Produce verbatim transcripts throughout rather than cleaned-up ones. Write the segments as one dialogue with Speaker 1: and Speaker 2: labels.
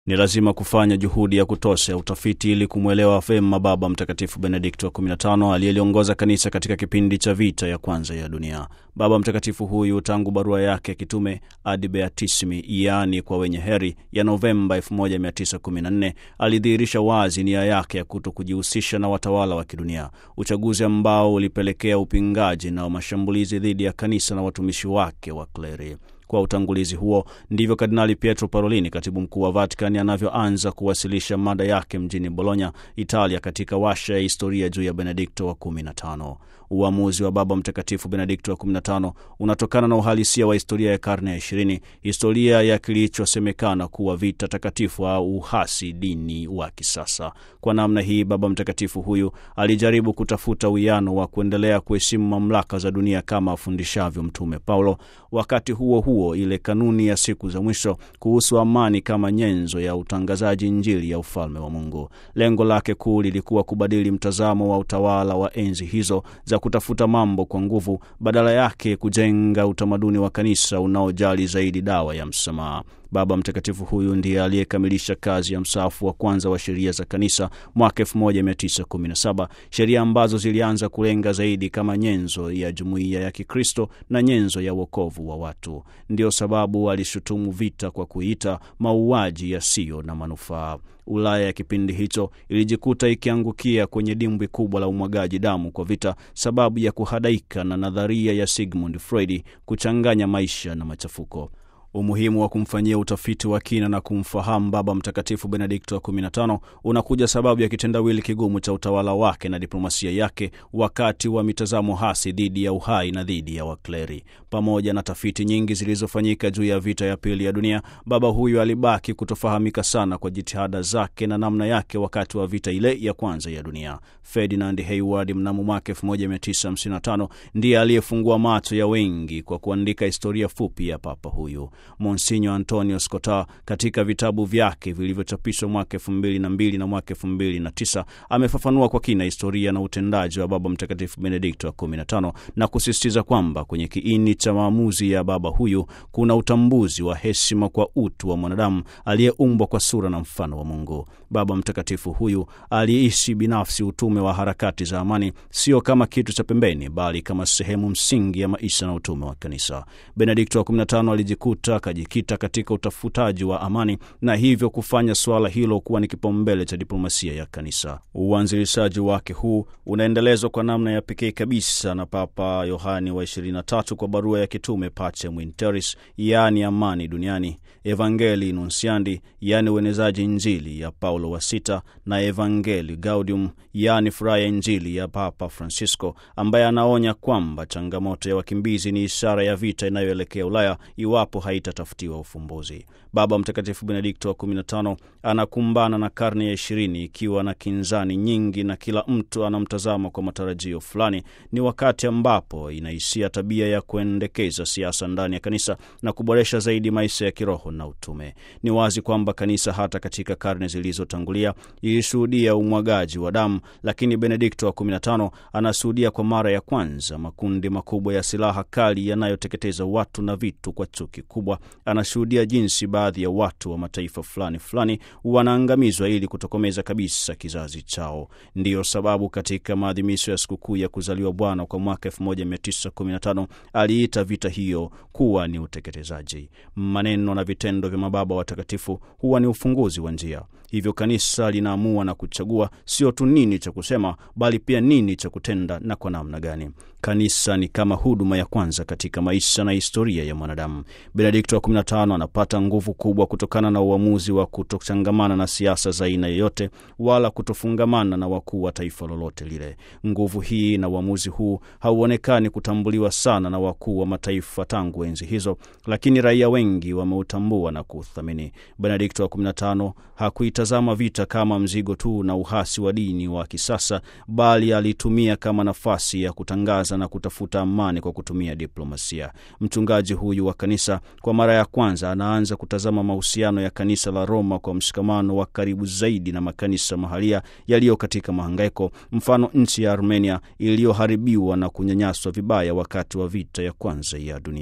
Speaker 1: Ni lazima kufanya juhudi ya kutosha utafiti ili kumwelewa vyema Baba Mtakatifu Benedikto wa kumi na tano aliyeliongoza kanisa katika kipindi cha vita ya kwanza ya dunia. Baba Mtakatifu huyu tangu barua yake kitume Ad Beatissimi, yaani kwa wenye heri, ya Novemba elfu moja mia tisa kumi na nne alidhihirisha wazi nia yake ya kutokujihusisha na watawala wa kidunia, uchaguzi ambao ulipelekea upingaji na mashambulizi dhidi ya kanisa na watumishi wake wa kleri. Kwa utangulizi huo ndivyo Kardinali Pietro Parolini, katibu mkuu wa Vatican, anavyoanza kuwasilisha mada yake mjini Bologna, Italia, katika washa ya historia juu ya Benedikto wa kumi na tano. Uamuzi wa Baba Mtakatifu Benedikto wa kumi na tano unatokana na uhalisia wa historia ya karne ya ishirini, historia ya kilichosemekana kuwa vita takatifu au uhasi dini wa kisasa. Kwa namna hii Baba Mtakatifu huyu alijaribu kutafuta uwiano wa kuendelea kuheshimu mamlaka za dunia kama afundishavyo Mtume Paulo, wakati huo huo ile kanuni ya siku za mwisho kuhusu amani kama nyenzo ya utangazaji Injili ya ufalme wa Mungu. Lengo lake kuu lilikuwa kubadili mtazamo wa utawala wa enzi hizo za kutafuta mambo kwa nguvu, badala yake kujenga utamaduni wa kanisa unaojali zaidi dawa ya msamaha. Baba Mtakatifu huyu ndiye aliyekamilisha kazi ya msahafu wa kwanza wa sheria za kanisa mwaka elfu moja mia tisa kumi na saba, sheria ambazo zilianza kulenga zaidi kama nyenzo ya jumuiya ya Kikristo na nyenzo ya wokovu wa watu. Ndio sababu alishutumu vita kwa kuita mauaji yasiyo na manufaa. Ulaya ya kipindi hicho ilijikuta ikiangukia kwenye dimbwi kubwa la umwagaji damu kwa vita, sababu ya kuhadaika na nadharia ya Sigmund Freud kuchanganya maisha na machafuko. Umuhimu wa kumfanyia utafiti wa kina na kumfahamu Baba Mtakatifu Benedikto wa kumi na tano unakuja sababu ya kitendawili kigumu cha utawala wake na diplomasia yake wakati wa mitazamo hasi dhidi ya uhai na dhidi ya wakleri. Pamoja na tafiti nyingi zilizofanyika juu ya vita ya pili ya dunia, baba huyu alibaki kutofahamika sana kwa jitihada zake na namna yake wakati wa vita ile ya kwanza ya dunia. Ferdinand Hayward mnamo mwaka elfu moja mia tisa hamsini na tano ndiye aliyefungua macho ya wengi kwa kuandika historia fupi ya papa huyu. Monsignor Antonio Scotta katika vitabu vyake vilivyochapishwa mwaka elfu mbili na mbili na mwaka elfu mbili na tisa amefafanua kwa kina historia na utendaji wa Baba Mtakatifu Benedikto wa kumi na tano na kusisitiza kwamba kwenye kiini cha maamuzi ya baba huyu kuna utambuzi wa heshima kwa utu wa mwanadamu aliyeumbwa kwa sura na mfano wa Mungu. Baba Mtakatifu huyu aliishi binafsi utume wa harakati za amani, sio kama kitu cha pembeni, bali kama sehemu msingi ya maisha na utume wa kanisa. Benedikto wa kumi na tano alijikuta akajikita katika utafutaji wa amani na hivyo kufanya swala hilo kuwa ni kipaumbele cha diplomasia ya kanisa. Uanzilishaji wake huu unaendelezwa kwa namna ya pekee kabisa na Papa Yohani wa ishirini na tatu kwa barua ya kitume Pacem in Terris, yaani amani duniani, Evangelii Nuntiandi, yaani uenezaji Injili ya Paulo wa sita, na Evangelii Gaudium, yaani furaha ya Injili ya Papa Francisco, ambaye anaonya kwamba changamoto ya wakimbizi ni ishara ya vita inayoelekea Ulaya iwapo haitatafutiwa ufumbuzi. Baba Mtakatifu Benedikto wa kumi na tano anakumbana na karne ya ishirini ikiwa na kinzani nyingi na kila mtu anamtazama kwa matarajio fulani. Ni wakati ambapo inaishia tabia ya kuendekeza siasa ndani ya kanisa na kuboresha zaidi maisha ya kiroho na utume. Ni wazi kwamba kanisa hata katika karne zilizotangulia ilishuhudia umwagaji wa damu, lakini Benedikto wa kumi na tano anashuhudia kwa mara ya kwanza makundi makubwa ya silaha kali yanayoteketeza watu na vitu kwa chuki kubwa. Anashuhudia jinsi baadhi ya watu wa mataifa fulani fulani wanaangamizwa ili kutokomeza kabisa kizazi chao. Ndiyo sababu katika maadhimisho ya sikukuu ya kuzaliwa Bwana kwa mwaka elfu moja mia tisa kumi na tano aliita vita hiyo kuwa ni uteketezaji. Maneno na vitendo vya mababa watakatifu huwa ni ufunguzi wa njia. Hivyo kanisa linaamua na kuchagua sio tu nini cha kusema, bali pia nini cha kutenda na kwa namna gani. Kanisa ni kama huduma ya kwanza katika maisha na historia ya mwanadamu. Benedikto wa kumi na tano anapata nguvu kubwa kutokana na uamuzi wa kutochangamana na siasa za aina yoyote wala kutofungamana na wakuu wa taifa lolote lile. Nguvu hii na uamuzi huu hauonekani kutambuliwa sana na wakuu wa mataifa tangu enzi hizo, lakini raia wengi wameutambua na kuthamini. Benedikto wa kumi na tano hakuitazama vita kama mzigo tu na uhasi wa dini wa kisasa, bali alitumia kama nafasi ya kutangaza na kutafuta amani kwa kutumia diplomasia. Mchungaji huyu wa kanisa kwa mara ya kwanza anaanza kutazama mahusiano ya kanisa la Roma kwa mshikamano wa karibu zaidi na makanisa mahalia yaliyo katika mahangaiko, mfano nchi ya Armenia iliyoharibiwa na kunyanyaswa vibaya wakati wa vita ya kwanza ya dunia.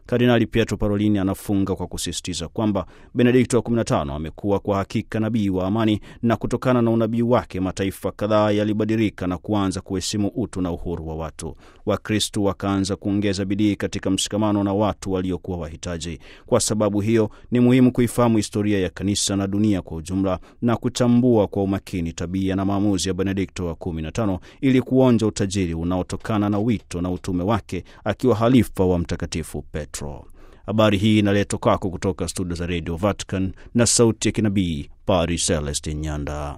Speaker 1: Kardinali Pietro Parolin anafunga kwa kusisitiza kwamba Benedikto wa kumi na tano amekuwa kwa hakika nabii wa amani, na kutokana na unabii wake mataifa kadhaa yalibadilika na kuanza kuheshimu utu na uhuru wa watu. Wakristo wakaanza kuongeza bidii katika mshikamano na watu waliokuwa wahitaji. Kwa sababu hiyo ni muhimu kuifahamu historia ya kanisa na dunia kwa ujumla na kuchambua kwa umakini tabia na maamuzi ya Benedikto wa kumi na tano ili kuonja utajiri unaotokana na wito na utume wake akiwa halifa wa Mtakatifu Petro. Habari hii inaletwa kwako kutoka studio za Radio Vatican na sauti ya kinabii, Padre Celestin Nyanda.